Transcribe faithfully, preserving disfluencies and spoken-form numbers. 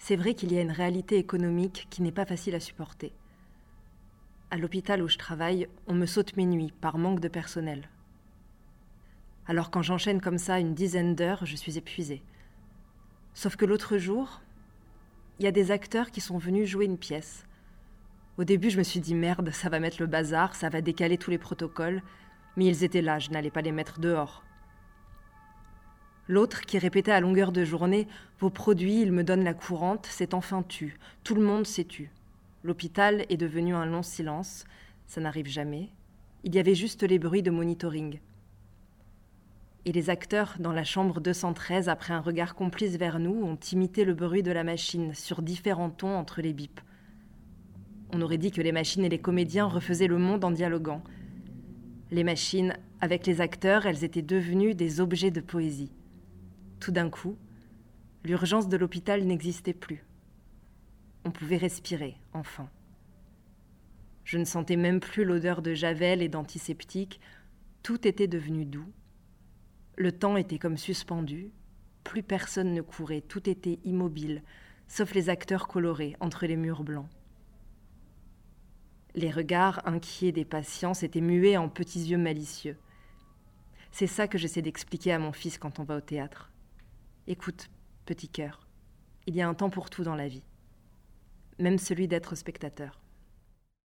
C'est vrai qu'il y a une réalité économique qui n'est pas facile à supporter. À l'hôpital où je travaille, on me saute mes nuits par manque de personnel. Alors quand j'enchaîne comme ça une dizaine d'heures, je suis épuisée. Sauf que l'autre jour, il y a des acteurs qui sont venus jouer une pièce. Au début, je me suis dit merde, ça va mettre le bazar, ça va décaler tous les protocoles, mais ils étaient là, je n'allais pas les mettre dehors. L'autre qui répétait à longueur de journée « Vos produits, ils me donnent la courante, c'est enfin tu. Tout le monde s'est tu. » L'hôpital est devenu un long silence, ça n'arrive jamais. Il y avait juste les bruits de monitoring. Et les acteurs dans la chambre deux cent treize, après un regard complice vers nous, ont imité le bruit de la machine sur différents tons entre les bips. On aurait dit que les machines et les comédiens refaisaient le monde en dialoguant. Les machines, avec les acteurs, elles étaient devenues des objets de poésie. Tout d'un coup, l'urgence de l'hôpital n'existait plus. On pouvait respirer, enfin. Je ne sentais même plus l'odeur de javel et d'antiseptique. Tout était devenu doux. Le temps était comme suspendu. Plus personne ne courait, tout était immobile, sauf les acteurs colorés entre les murs blancs. Les regards inquiets des patients s'étaient mués en petits yeux malicieux. C'est ça que j'essaie d'expliquer à mon fils quand on va au théâtre. Écoute, petit cœur, il y a un temps pour tout dans la vie, même celui d'être spectateur.